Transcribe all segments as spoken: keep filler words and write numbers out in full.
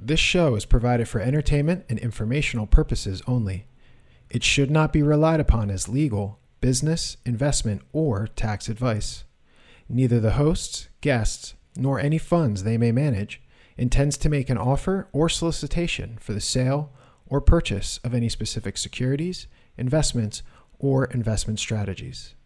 This show is provided for entertainment and informational purposes only. It should not be relied upon as legal, business, investment, or tax advice. Neither the hosts, guests, nor any funds they may manage intends to make an offer or solicitation for the sale or purchase of any specific securities, investments, or investment strategies.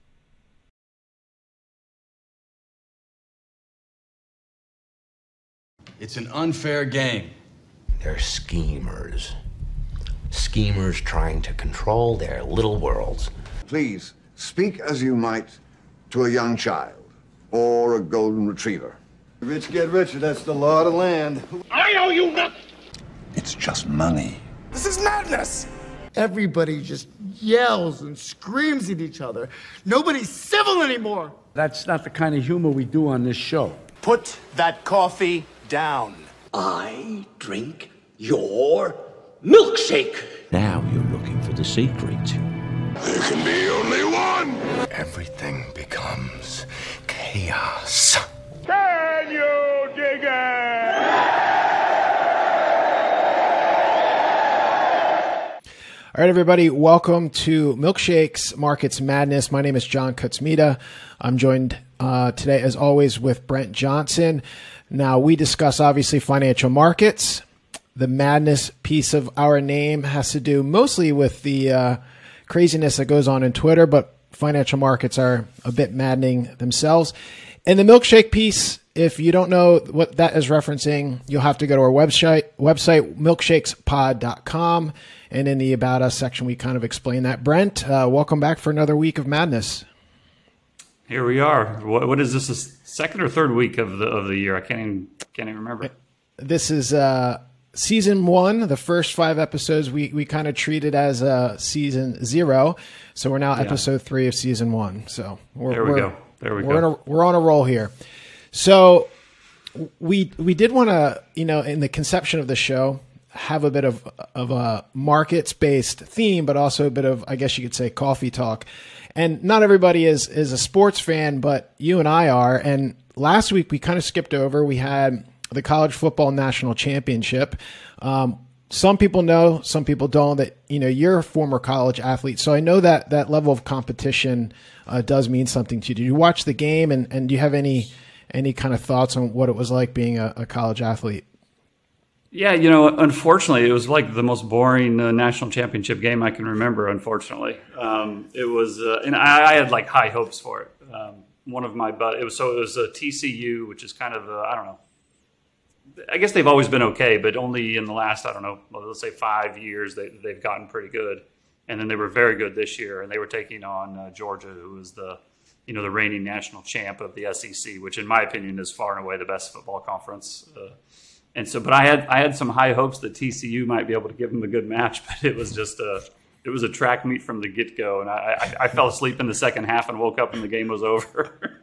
It's an unfair game. They're schemers. Schemers trying to control their little worlds. Please, speak as you might to a young child or a golden retriever. Rich get richer, that's the law of the land. I owe you nothing! It's just money. This is madness! Everybody just yells and screams at each other. Nobody's civil anymore! That's not the kind of humor we do on this show. Put that coffee down. I drink your milkshake. Now you're looking for the secret. There can be only one. Everything becomes chaos. Can you dig it? All right, everybody, welcome to Milkshake's Markets Madness. My name is John Kutzmita. I'm joined uh, today, as always, with Brent Johnson. Now, we discuss, obviously, financial markets. The madness piece of our name has to do mostly with the uh, craziness that goes on in Twitter, but financial markets are a bit maddening themselves. And the milkshake piece, if you don't know what that is referencing, you'll have to go to our website, website milkshakes pod dot com. And in the About Us section, we kind of explain that. Brent, uh, welcome back for another week of madness. Here we are. What, what is this? The second or third week of the of the year? I can't even can't even remember. This is uh, season one. The first five episodes we we kind of treated as uh, season zero. So we're now Yeah. episode three of season one. So we're, There we we're, go. There we we're go. In a, we're on a roll here. So we we did want to, you know, in the conception of the show, have a bit of of a markets based theme, but also a bit of, I guess you could say, coffee talk. And not everybody is is a sports fan, but you and I are. And last week we kind of skipped over. We had the college football national championship. Um, some people know, some people don't. That you know you're a former college athlete, so I know that that level of competition uh, does mean something to you. Did you watch the game, and, and do you have any any kind of thoughts on what it was like being a, a college athlete? Yeah, you know, unfortunately, it was like the most boring uh, national championship game I can remember. Unfortunately, um, it was, uh, and I, I had like high hopes for it. Um, one of my, but it was so it was a T C U, which is kind of, uh, I don't know. I guess they've always been okay, but only in the last, I don't know, well, let's say five years they they've gotten pretty good, and then they were very good this year, and they were taking on uh, Georgia, who was the, you know, the reigning national champ of the S E C, which in my opinion is far and away the best football conference. Uh, And so, but I had I had some high hopes that T C U might be able to give them a good match, but it was just a it was a track meet from the get go, and I, I, I fell asleep in the second half and woke up and the game was over.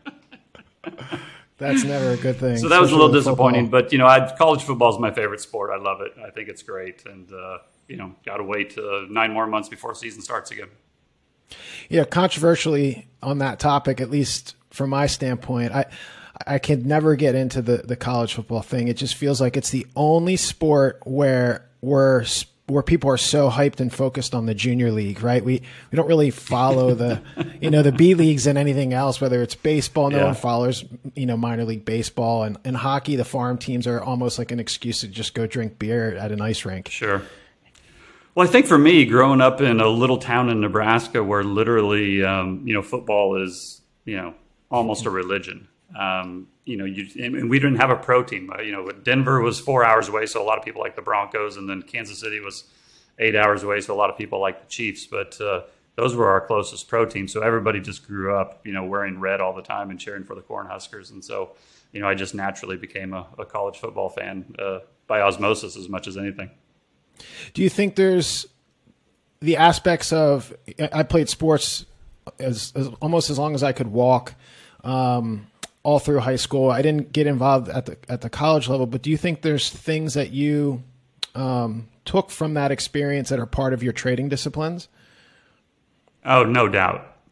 That's never a good thing. So that was a little with disappointing, football. but you know, I, college football is my favorite sport. I love it. I think it's great, and uh, you know, got to wait uh, nine more months before season starts again. Yeah, controversially on that topic, at least from my standpoint, I. I can never get into the, the college football thing. It just feels like it's the only sport where we're, where people are so hyped and focused on the junior league, right? We we don't really follow the, you know, the B leagues and anything else, whether it's baseball, no Yeah. one follows, you know, minor league baseball, and, and hockey, the farm teams are almost like an excuse to just go drink beer at an ice rink. Sure. Well, I think for me, growing up in a little town in Nebraska where literally, um, you know, football is, you know, almost a religion. Um, you know, you, and we didn't have a pro team. Uh, you know, Denver was four hours away, so a lot of people like the Broncos, and then Kansas City was eight hours away, so a lot of people like the Chiefs. But uh, those were our closest pro teams, so everybody just grew up, you know, wearing red all the time and cheering for the Cornhuskers. And so, you know, I just naturally became a, a college football fan uh, by osmosis as much as anything. Do you think there's the aspects of, I played sports as, as almost as long as I could walk, um, all through high school. I didn't get involved at the at the college level, but do you think there's things that you um, took from that experience that are part of your trading disciplines? Oh, no doubt.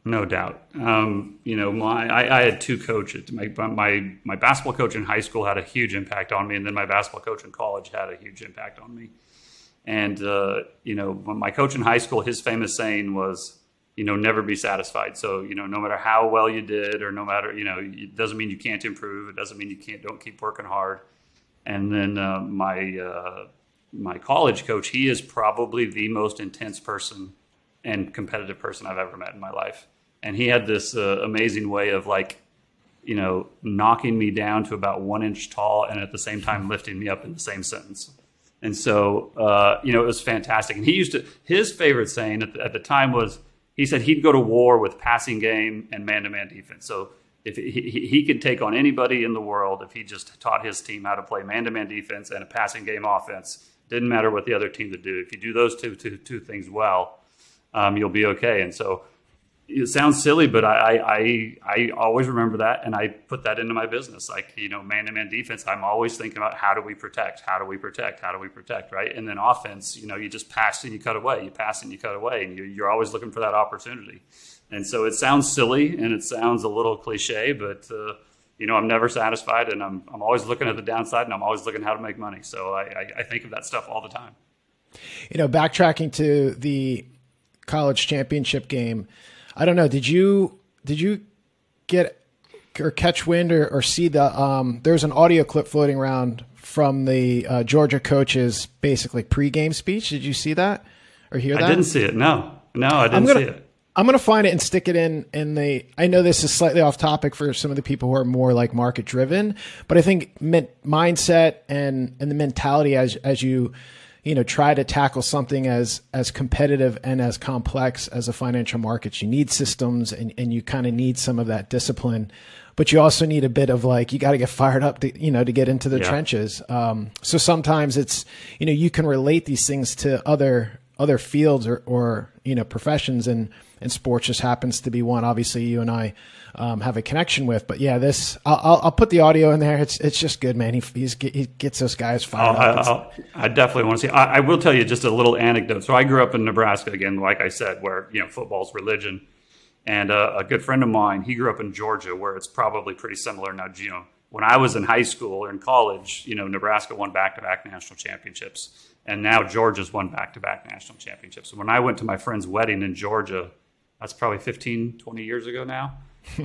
No doubt. Um, you know, my I, I had two coaches. My, my my basketball coach in high school had a huge impact on me, and then my basketball coach in college had a huge impact on me. And uh, you know, my coach in high school, his famous saying was, you know, never be satisfied. So, you know, no matter how well you did, or no matter, you know, it doesn't mean you can't improve. It doesn't mean you can't don't keep working hard. And then uh, my uh, my college coach, he is probably the most intense person and competitive person I've ever met in my life. And he had this uh, amazing way of, like, you know, knocking me down to about one inch tall and at the same time lifting me up in the same sentence. And so, uh, you know, it was fantastic. And he used to, his favorite saying at the, at the time was, he said he'd go to war with passing game and man-to-man defense. So if he, he, he could take on anybody in the world if he just taught his team how to play man-to-man defense and a passing game offense. Didn't matter what the other team would do. If you do those two, two, two things well, um, you'll be okay. And so, it sounds silly, but I, I I always remember that, and I put that into my business. Like, you know, man-to-man defense, I'm always thinking about how do we protect, how do we protect, how do we protect, right? And then offense, you know, you just pass and you cut away, you pass and you cut away, and you, you're always looking for that opportunity. And so it sounds silly and it sounds a little cliche, but uh, you know, I'm never satisfied, and I'm I'm always looking at the downside, and I'm always looking how to make money. So I, I, I think of that stuff all the time. You know, backtracking to the college championship game. I don't know. Did you did you get or catch wind or, or see the um, there's an audio clip floating around from the uh, Georgia coach's basically pregame speech? Did you see that or hear that? I didn't see it. No, no, I didn't gonna, see it. I'm going to find it and stick it in in the. I know this is slightly off topic for some of the people who are more like market driven, but I think mindset and and the mentality as as you. you know, try to tackle something as, as competitive and as complex as the financial markets. You need systems, and, and you kind of need some of that discipline, but you also need a bit of, like, you got to get fired up to, you know, to get into the yeah. trenches. Um, so sometimes it's, you know, you can relate these things to other, other fields or, or, you know, professions, and, and sports just happens to be one. Obviously you and I, um, have a connection with, but yeah, this, I'll, I'll, I'll put the audio in there. It's, it's just good, man. He, he's, he gets those guys fired I'll, up. I'll, I definitely want to see, I, I will tell you just a little anecdote. So I grew up in Nebraska, again, like I said, where, you know, football's religion. And uh, a good friend of mine, he grew up in Georgia, where it's probably pretty similar. Now, you know, when I was in high school or in college, you know, Nebraska won back-to-back national championships. And now Georgia's won back-to-back national championships. So when I went to my friend's wedding in Georgia, that's probably fifteen, twenty years ago now.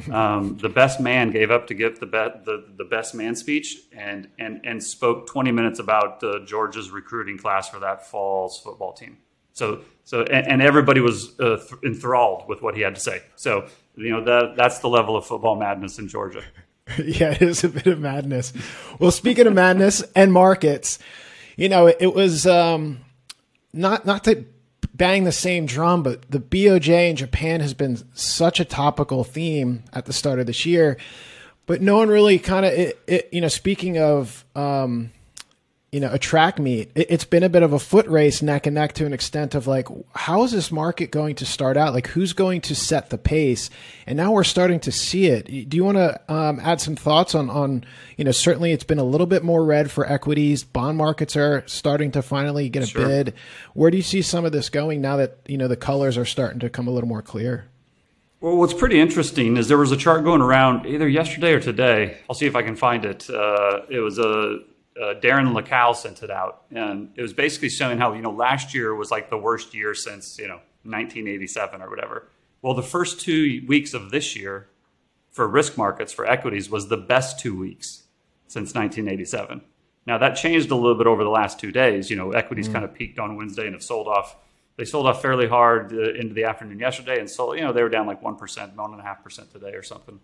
um, the best man gave up to give the, be- the the best man speech, and and and spoke twenty minutes about uh, Georgia's recruiting class for that fall's football team. So so and, and everybody was uh, th- enthralled with what he had to say. So, you know, that that's the level of football madness in Georgia. Yeah, it is a bit of madness. Well, speaking of madness and markets, you know, it, it was um, not not to bang the same drum, but the B O J in Japan has been such a topical theme at the start of this year, but no one really kind of, it, it, you know, speaking of, um, you know, a track meet, it, it's been a bit of a foot race neck and neck to an extent of, like, how is this market going to start out? Like, who's going to set the pace? And now we're starting to see it. Do you want to um, add some thoughts on, on, you know, certainly it's been a little bit more red for equities. Bond markets are starting to finally get a Sure. bid. Where do you see some of this going now that, you know, the colors are starting to come a little more clear? Well, what's pretty interesting is there was a chart going around either yesterday or today. I'll see if I can find it. Uh, it was a, Uh, Darren LaCal sent it out, and it was basically showing how, you know, last year was like the worst year since, you know, nineteen eighty-seven or whatever. Well, the first two weeks of this year for risk markets, for equities, was the best two weeks since nineteen eighty-seven. Now, that changed a little bit over the last two days. You know, equities mm. kind of peaked on Wednesday and have sold off. They sold off fairly hard uh, into the afternoon yesterday, and sold, you know, they were down like one percent, one point five percent today or something.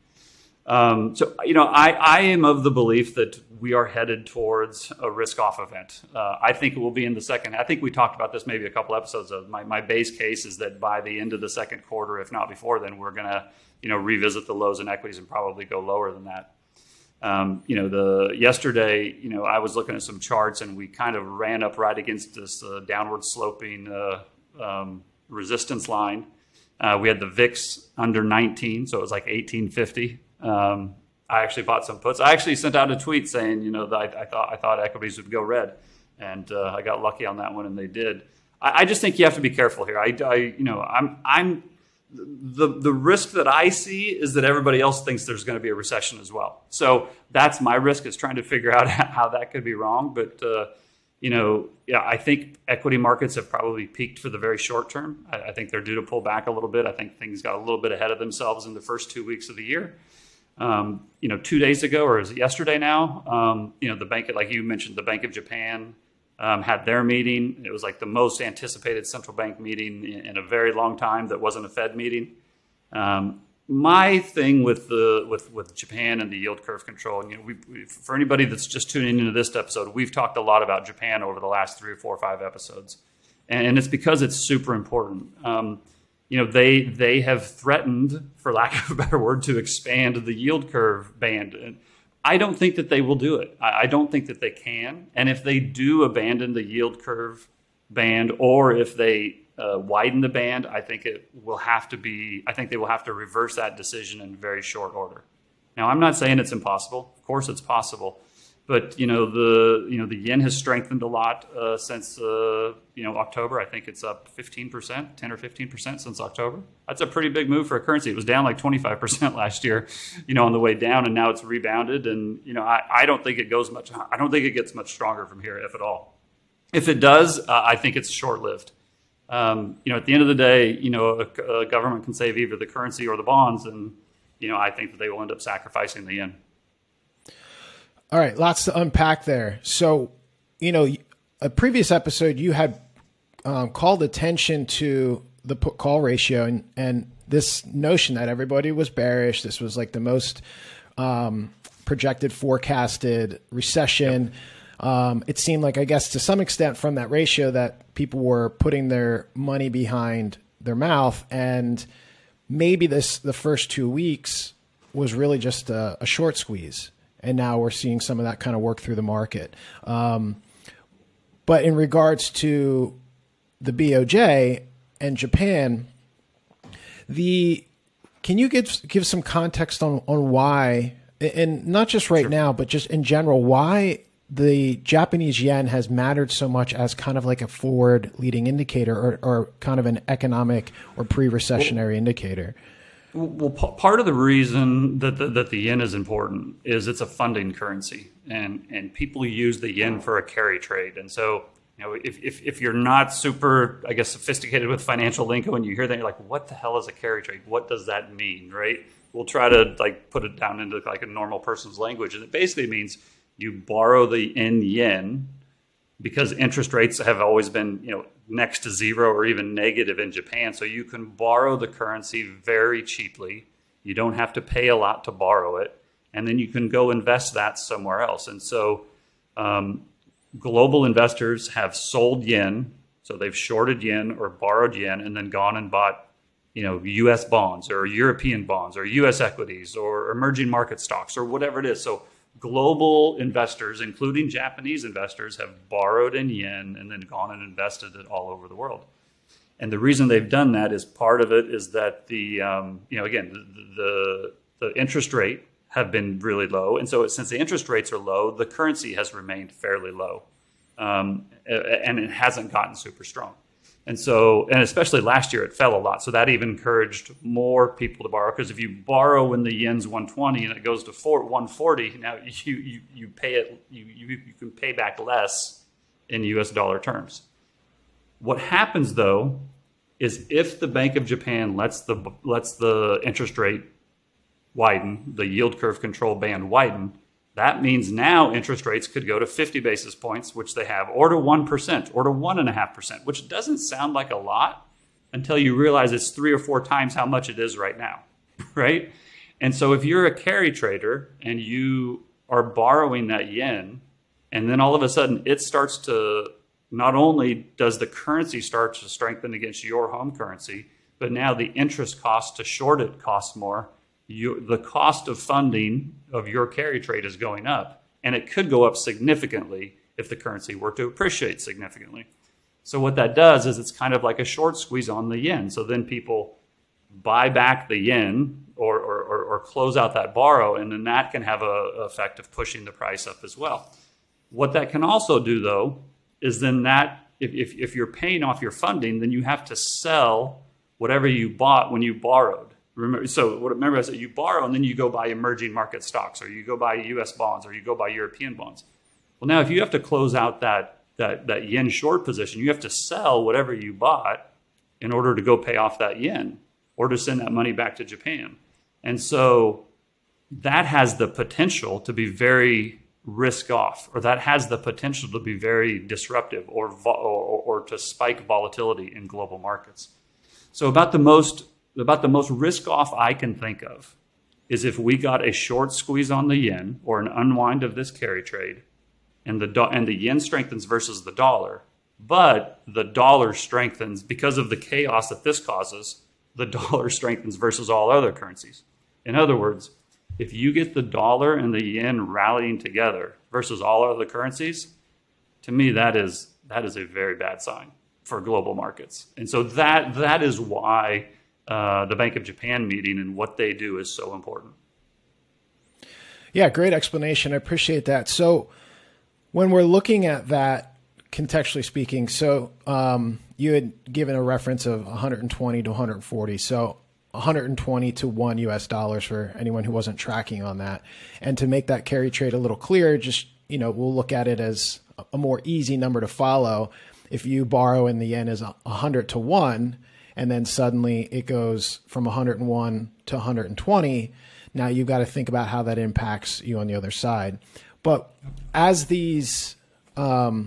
Um, so, you know, I, I am of the belief that we are headed towards a risk-off event. Uh, I think it will be in the second. I think we talked about this maybe a couple episodes of. My, my base case is that by the end of the second quarter, if not before then, we're going to, you know, revisit the lows in equities and probably go lower than that. Um, you know, the yesterday, you know, I was looking at some charts, and we kind of ran up right against this uh, downward sloping uh, um, resistance line. Uh, we had the V I X under nineteen, so it was like eighteen fifty. Um, I actually bought some puts. I actually sent out a tweet saying, you know, that I, I thought I thought equities would go red, and uh, I got lucky on that one, and they did. I, I just think you have to be careful here. I, I, you know, I'm I'm the the risk that I see is that everybody else thinks there's going to be a recession as well. So that's my risk, is trying to figure out how that could be wrong. But uh, you know, yeah, I think equity markets have probably peaked for the very short term. I, I think they're due to pull back a little bit. I think things got a little bit ahead of themselves in the first two weeks of the year. Um, you know, two days ago, or is it yesterday now? Um, you know, the bank, like you mentioned, the Bank of Japan um, had their meeting. It was like the most anticipated central bank meeting in, in a very long time that wasn't a Fed meeting. Um, my thing with the with with Japan and the yield curve control, and you know, we, we, for anybody that's just tuning into this episode, we've talked a lot about Japan over the last three or four or five episodes, and it's because it's super important. Um, You know, they they have threatened, for lack of a better word, to expand the yield curve band. And I don't think that they will do it. I, I don't think that they can. And if they do abandon the yield curve band, or if they uh, widen the band, I think it will have to be. I think they will have to reverse that decision in very short order. Now, I'm not saying it's impossible. Of course, it's possible. But you know the you know the yen has strengthened a lot uh, since uh, you know October. I think it's up fifteen percent, ten or fifteen percent since October. That's a pretty big move for a currency. It was down like twenty-five percent last year, you know, on the way down, and now it's rebounded. And you know, I, I don't think it goes much. I don't think it gets much stronger from here, if at all. If it does, uh, I think it's short-lived. Um, you know, at the end of the day, you know, a, a government can save either the currency or the bonds, and you know, I think that they will end up sacrificing the yen. All right, lots to unpack there. So, you know, a previous episode, you had um, called attention to the put call ratio and, and this notion that everybody was bearish. This was like the most um, projected, forecasted recession. Yep. Um, it seemed like, I guess, to some extent from that ratio that people were putting their money behind their mouth. And maybe this the first two weeks was really just a, a short squeeze. And now we're seeing some of that kind of work through the market. Um, but in regards to the B O J and Japan, the can you give give some context on, on why, and not just right sure. now, but just in general, why the Japanese yen has mattered so much as kind of like a forward leading indicator, or, or kind of an economic or pre-recessionary well, indicator? Well, p- part of the reason that the, that the yen is important is it's a funding currency, and, and people use the yen for a carry trade. And so, you know, if, if if you're not super, I guess, sophisticated with financial lingo, and you hear that, you're like, what the hell is a carry trade? What does that mean, right? We'll try to like put it down into like a normal person's language, and it basically means you borrow the in yen because interest rates have always been, you know, next to zero or even negative in Japan. So you can borrow the currency very cheaply. You don't have to pay a lot to borrow it. And then you can go invest that somewhere else. And so um, global investors have sold yen. So they've shorted yen or borrowed yen and then gone and bought, you know, U S bonds or European bonds or U S equities or emerging market stocks or whatever it is. So global investors, including Japanese investors, have borrowed in yen and then gone and invested it all over the world. And the reason they've done that is part of it is that the, um, you know, again, the, the the interest rate have been really low. And so since the interest rates are low, the currency has remained fairly low. Um, and it hasn't gotten super strong. And so, and especially last year, it fell a lot. So that even encouraged more people to borrow. Because if you borrow when the yen's one twenty and it goes to one forty, now you you, you pay it. You, you you can pay back less in U S dollar terms. What happens though is if the Bank of Japan lets the lets the interest rate widen, the yield curve control band widen, that means now interest rates could go to fifty basis points, which they have, or to one percent, or to one point five percent, which doesn't sound like a lot until you realize it's three or four times how much it is right now, right? And so if you're a carry trader and you are borrowing that yen, and then all of a sudden it starts to, not only does the currency start to strengthen against your home currency, but now the interest cost to short it costs more. You, the cost of funding of your carry trade is going up, and it could go up significantly if the currency were to appreciate significantly. So what that does is it's kind of like a short squeeze on the yen. So then people buy back the yen or, or, or, or close out that borrow, and then that can have a, a effect of pushing the price up as well. What that can also do, though, is then that if, if, if you're paying off your funding, then you have to sell whatever you bought when you borrowed. Remember, so remember I said you borrow and then you go buy emerging market stocks, or you go buy U S bonds, or you go buy European bonds. Well, now if you have to close out that that that yen short position, you have to sell whatever you bought in order to go pay off that yen or to send that money back to Japan. And so that has the potential to be very risk off, or that has the potential to be very disruptive or, vo- or, or to spike volatility in global markets. So about the most about the most risk off I can think of is if we got a short squeeze on the yen or an unwind of this carry trade, and the do- and the yen strengthens versus the dollar, but the dollar strengthens because of the chaos that this causes. The dollar strengthens versus all other currencies. In other words, if you get the dollar and the yen rallying together versus all other currencies, to me that is that is a very bad sign for global markets. And so that that is why uh, the Bank of Japan meeting and what they do is so important. Yeah, great explanation. I appreciate that. So when we're looking at that, contextually speaking, so um, you had given a reference of one hundred twenty to one hundred forty. So one hundred twenty to one U S dollars for anyone who wasn't tracking on that. And to make that carry trade a little clearer, just, you know, we'll look at it as a more easy number to follow. If you borrow and the yen is one hundred to one, and then suddenly it goes from one hundred one to one hundred twenty, now you've got to think about how that impacts you on the other side. But as these um,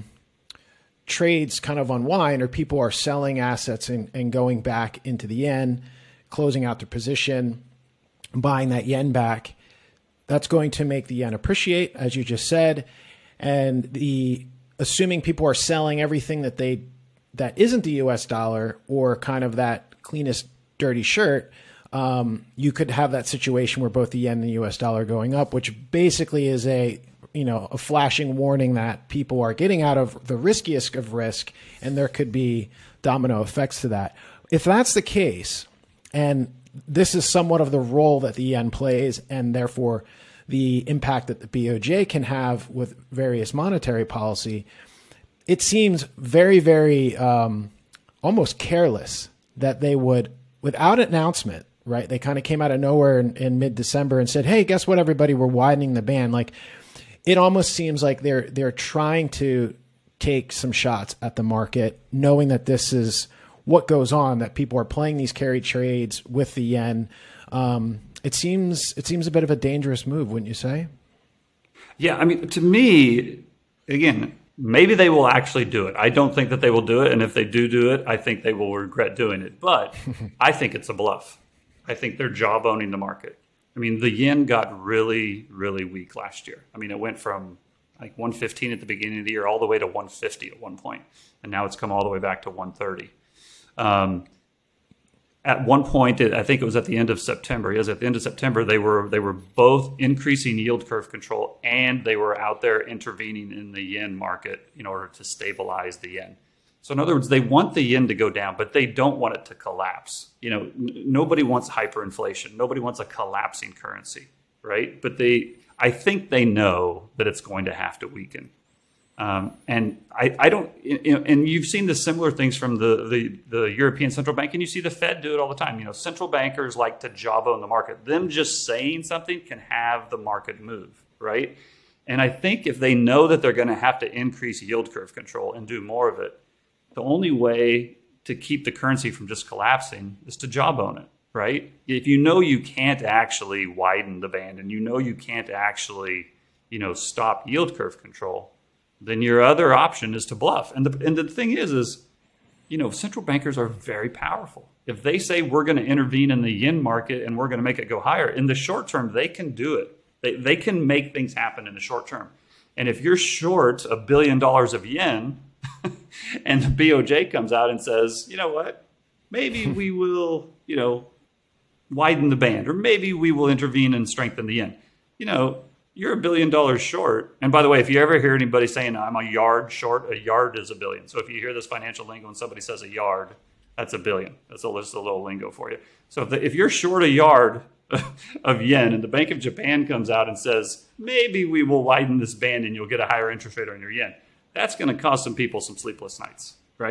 trades kind of unwind, or people are selling assets and, and going back into the yen, closing out their position, buying that yen back, that's going to make the yen appreciate, as you just said. And the assuming people are selling everything that they that isn't the U S dollar, or kind of that cleanest dirty shirt, um, you could have that situation where both the yen and the U S dollar are going up, which basically is a you know a flashing warning that people are getting out of the riskiest of risk, and there could be domino effects to that. If that's the case, and this is somewhat of the role that the yen plays, and therefore the impact that the B O J can have with various monetary policy, it seems very, very um, almost careless that they would, without an announcement, right? They kind of came out of nowhere in, in mid-December and said, "Hey, guess what, everybody? We're widening the band." Like, it almost seems like they're they're trying to take some shots at the market, knowing that this is what goes on, that people are playing these carry trades with the yen. Um, it seems it seems a bit of a dangerous move, wouldn't you say? Yeah, I mean, to me, again, maybe they will actually do it. I don't think that they will do it, and if they do do it, I think they will regret doing it. But I think it's a bluff. I think they're jawboning the market. I mean, the yen got really, really weak last year. I mean, it went from like one fifteen at the beginning of the year all the way to one fifty at one point, and now it's come all the way back to one thirty. Um, at one point, I think it was at the end of September. Yes, at the end of September, they were they were both increasing yield curve control, and they were out there intervening in the yen market in order to stabilize the yen. So in other words, they want the yen to go down, but they don't want it to collapse. You know, n- nobody wants hyperinflation. Nobody wants a collapsing currency, right? But they, I think they know that it's going to have to weaken. Um, and I, I don't, you know, and you've seen the similar things from the, the, the European Central Bank, and you see the Fed do it all the time. You know, central bankers like to jawbone the market. Them just saying something can have the market move, right? And I think if they know that they're going to have to increase yield curve control and do more of it, the only way to keep the currency from just collapsing is to jawbone it, right? If you know you can't actually widen the band, and you know you can't actually, you know, stop yield curve control, then your other option is to bluff. And the and the thing is, is, you know, central bankers are very powerful. If they say we're going to intervene in the yen market and we're going to make it go higher, in the short term, they can do it. They they can make things happen in the short term. And if you're short a billion dollars of yen, and the B O J comes out and says, you know what, maybe we will, you know, widen the band, or maybe we will intervene and strengthen the yen. You know, you're a billion dollars short. And by the way, if you ever hear anybody saying I'm a yard short, a yard is a billion. So if you hear this financial lingo and somebody says a yard, that's a billion. That's a, just a little lingo for you. So if, the, if you're short a yard of yen and the Bank of Japan comes out and says, maybe we will widen this band and you'll get a higher interest rate on your yen, that's going to cause some people some sleepless nights, right?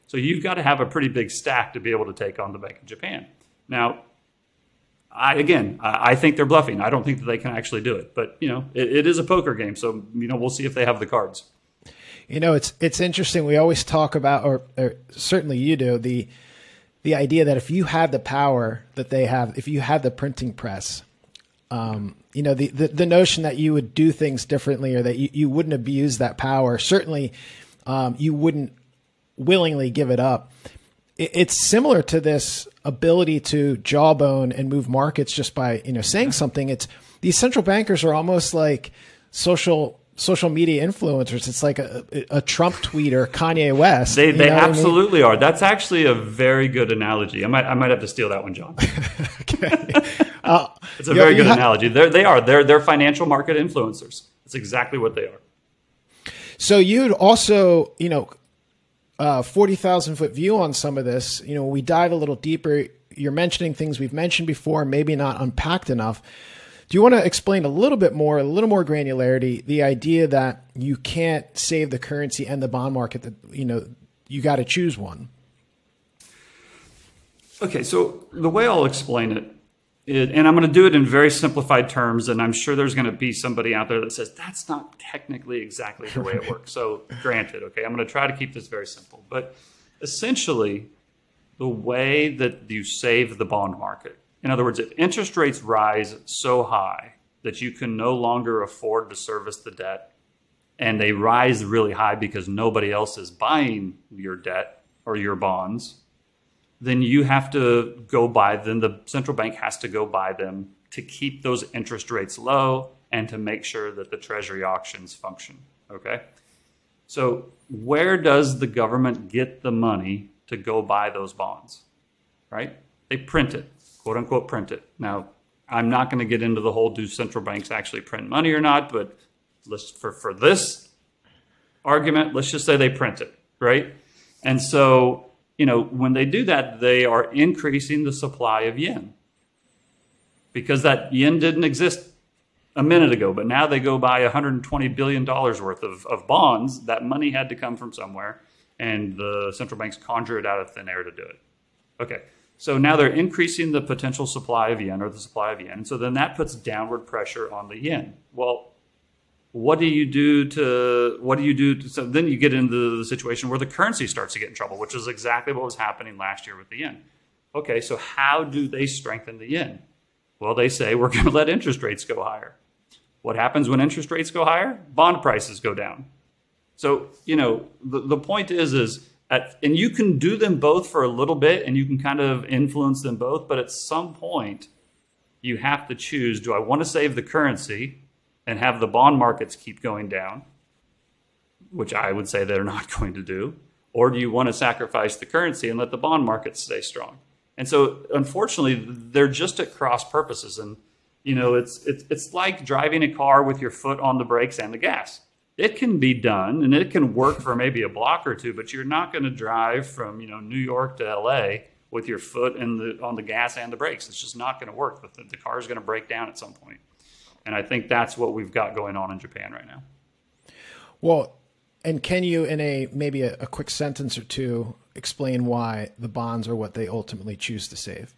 So you've got to have a pretty big stack to be able to take on the Bank of Japan. Now, I, again, I, I think they're bluffing. I don't think that they can actually do it. But, you know, it, it is a poker game. So, you know, we'll see if they have the cards. You know, it's it's interesting. We always talk about, or, or certainly you do, the the idea that if you had the power that they have, if you had the printing press, um, you know, the, the, the notion that you would do things differently or that you, you wouldn't abuse that power, certainly um, you wouldn't willingly give it up. It, it's similar to this ability to jawbone and move markets just by, you know, saying something. It's these central bankers are almost like social social media influencers. It's like a, a Trump tweet or Kanye West. They they absolutely I mean? are. That's actually a very good analogy. I might I might have to steal that one, John. Okay. Uh, it's a very good ha- analogy. They they are. They're they're financial market influencers. That's exactly what they are. So you'd also, you know, uh, forty thousand foot view on some of this. You know, we dive a little deeper. You're mentioning things we've mentioned before, maybe not unpacked enough. Do you want to explain a little bit more, a little more granularity, the idea that you can't save the currency and the bond market, that, you know, you got to choose one? Okay, so the way I'll explain it, it, and I'm going to do it in very simplified terms, and I'm sure there's going to be somebody out there that says, that's not technically exactly the way it works. So granted, okay, I'm going to try to keep this very simple. But essentially, the way that you save the bond market, in other words, if interest rates rise so high that you can no longer afford to service the debt, and they rise really high because nobody else is buying your debt or your bonds, then you have to go buy them. The central bank has to go buy them to keep those interest rates low and to make sure that the treasury auctions function. Okay? So where does the government get the money to go buy those bonds? Right? They print it. "Quote unquote print it." Now, I'm not going to get into the whole do central banks actually print money or not, but let's, for, for this argument, let's just say they print it, right? And so, you know, when they do that, they are increasing the supply of yen because that yen didn't exist a minute ago, but now they go buy one hundred twenty billion dollars worth of, of bonds. That money had to come from somewhere, and the central banks conjure it out of thin air to do it. Okay. So now they're increasing the potential supply of yen or the supply of yen. So then that puts downward pressure on the yen. Well, what do you do to, what do you do to, so then you get into the situation where the currency starts to get in trouble, which is exactly what was happening last year with the yen. Okay, so how do they strengthen the yen? Well, they say we're going to let interest rates go higher. What happens when interest rates go higher? Bond prices go down. So, you know, the, the point is, is, At, and you can do them both for a little bit and you can kind of influence them both. But at some point, you have to choose, do I want to save the currency and have the bond markets keep going down, which I would say they're not going to do, or do you want to sacrifice the currency and let the bond markets stay strong? And so, unfortunately, they're just at cross purposes. And, you know, it's, it's, it's like driving a car with your foot on the brakes and the gas. It can be done and it can work for maybe a block or two, but you're not going to drive from, you know, New York to L A with your foot in the, on the gas and the brakes. It's just not going to work. The, the car is going to break down at some point. And I think that's what we've got going on in Japan right now. Well, and can you, in a maybe a, a quick sentence or two, explain why the bonds are what they ultimately choose to save?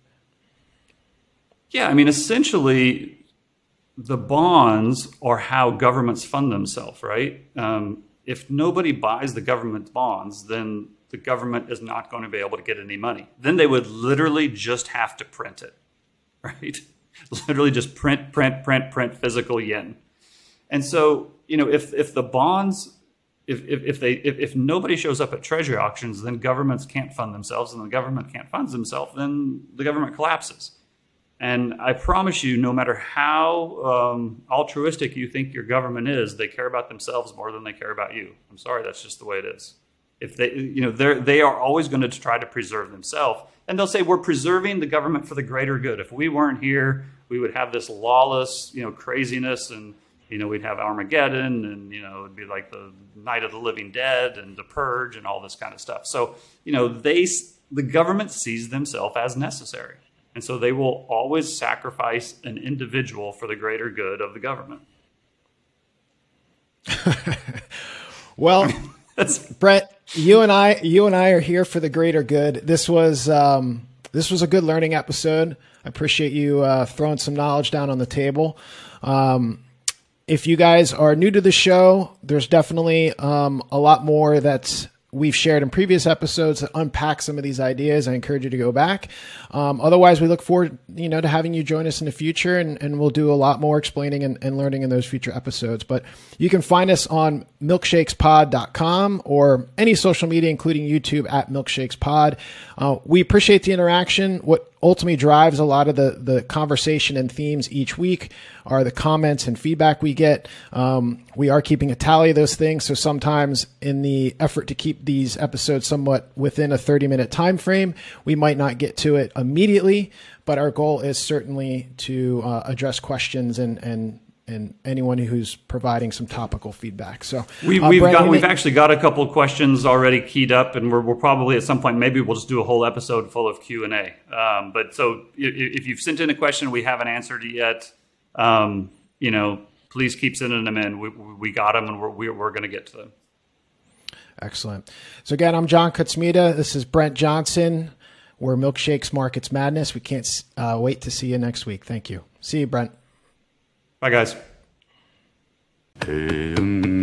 Yeah, I mean, essentially, the bonds are how governments fund themselves, right? Um, if nobody buys the government bonds, then the government is not going to be able to get any money. Then they would literally just have to print it, right? Literally just print, print, print, print physical yen. And so, you know, if if the bonds, if if, if they if, if nobody shows up at treasury auctions, then governments can't fund themselves, and the government can't fund themselves, then the government collapses. And I promise you, no matter how um, altruistic you think your government is, they care about themselves more than they care about you. I'm sorry, that's just the way it is. If they, you know, they they are always going to try to preserve themselves, and they'll say we're preserving the government for the greater good. If we weren't here, we would have this lawless, you know, craziness, and you know, we'd have Armageddon, and you know, it'd be like the Night of the Living Dead and the Purge and all this kind of stuff. So, you know, they the government sees themselves as necessary. And so they will always sacrifice an individual for the greater good of the government. Well, That's Brent, you and I, you and I are here for the greater good. This was, um, this was a good learning episode. I appreciate you uh, throwing some knowledge down on the table. Um, if you guys are new to the show, there's definitely um, a lot more that's we've shared in previous episodes that unpack some of these ideas. I encourage you to go back. Um, otherwise, we look forward, you know, to having you join us in the future, and, and we'll do a lot more explaining and, and learning in those future episodes. But you can find us on milkshakes pod dot com or any social media, including YouTube at milkshakespod. Uh, we appreciate the interaction. What ultimately drives a lot of the, the conversation and themes each week are the comments and feedback we get. Um, we are keeping a tally of those things. So sometimes in the effort to keep these episodes somewhat within a thirty minute time frame, we might not get to it immediately, but our goal is certainly to uh, address questions and, and, and anyone who's providing some topical feedback. So we, uh, we've Brent, got, we've may- actually got a couple of questions already keyed up, and we're, we're probably at some point, maybe we'll just do a whole episode full of Q and A. Um, but so if, if you've sent in a question we haven't answered it yet, um, you know, please keep sending them in. We, we got them, and we're, we're going to get to them. Excellent. So again, I'm John Kutsmita. This is Brent Johnson. We're Milkshakes Markets Madness. We can't uh, wait to see you next week. Thank you. See you, Brent. Bye, guys. Um.